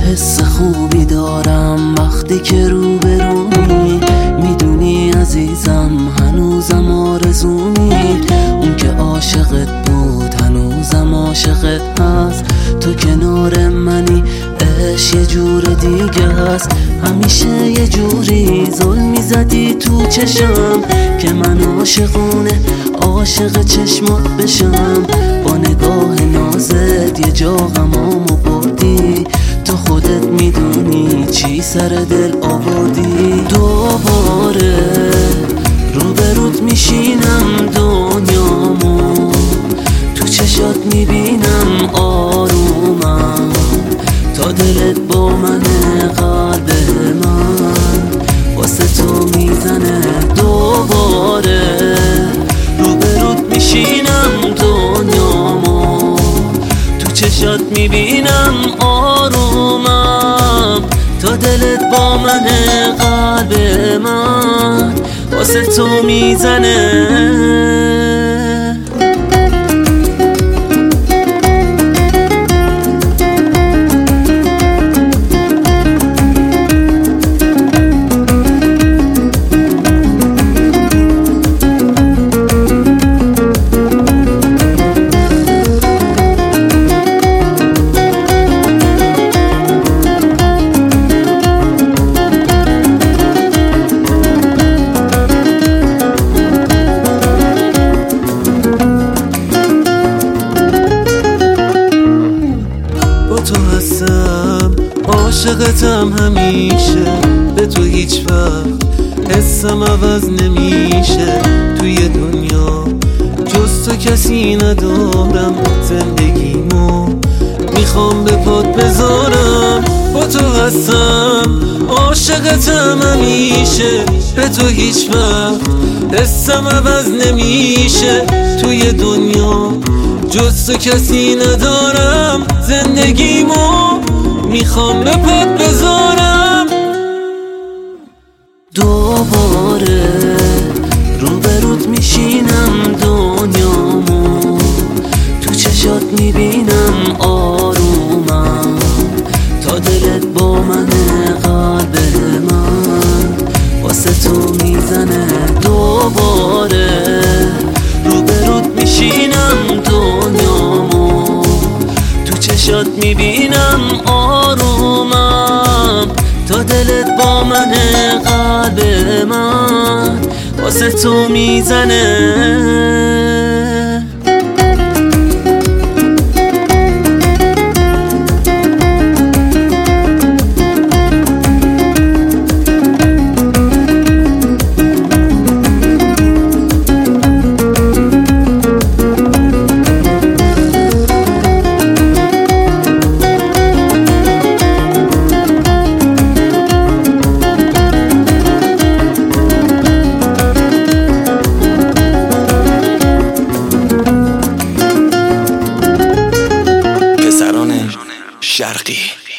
حس خوبی دارم وقتی که روبرومی، میدونی عزیزم هنوزم آرزومی. اون که عاشقت بود هنوزم عاشقت هست، تو کنار منی عشق یه جور دیگه است. همیشه یه جوری ظلمی زدی تو چشم که من عاشقونه عاشق چشمات بشم. با نگاه نازت یه جا غمامو بردی، تو خودت میدونی چی سر دل آوردی. دوباره روبروت میشینم دنیامو، تو چشات میبینم آرومم، تا دلت با منه قلب من واسه تو میزنه. دوباره روبروت میشینم دنیامو، تو چشات میبینم آرومم، تا دلت با منه قلب من واسه تو میزنه. عاشقتم همیشه، به تو هیچ وقت حسم عوض نمیشه. توی دنیا جز تو کسی ندارم، زندگیمو میخوام به پات بذارم. با تو هستم عاشقتم همیشه، به تو هیچ وقت حسم عوض نمیشه. توی دنیا جز تو کسی ندارم، زندگیمو میخوام به پات بذارم. دوباره روبروت میشینم دنیامو، تو چشات میبینم آرومم، تا دلت با منه قلب من واسه تو میزنه. دوباره روبروت میشینم دنیامو، تو چشات میبینم آرومم، تا دلت با منه قلب من واسه تو میزنه. شرقی